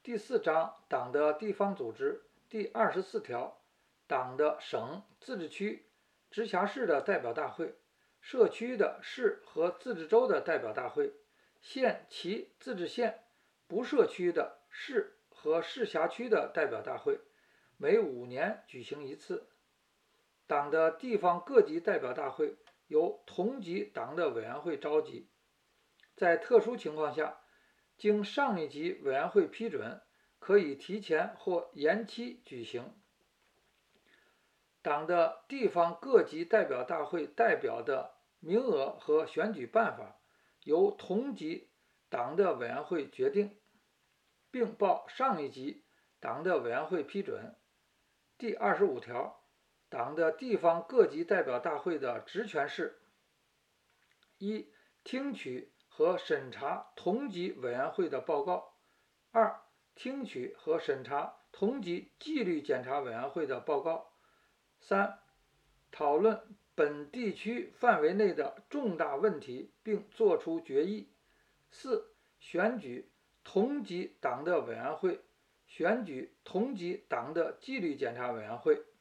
第4章党的地方组织第24条，党的省、自治区、直辖市的代表大会、社区的市和自治州的代表大会、县级自治县不设区的市和市辖区的代表大会，每5年举行一次。党的地方各级代表大会由同级党的委员会召集，在特殊情况下，经上一级委员会批准，可以提前或延期举行。党的地方各级代表大会代表的名额和选举办法由同级党的委员会决定，并报上一级党的委员会批准。第25条，党的地方各级代表大会的职权是：一、听取和审查同级委员会的报告；二、听取和审查同级纪律检查委员会的报告；三、讨论本地区范围内的重大问题并作出决议；四、选举同级党的委员会，选举同级党的纪律检查委员会。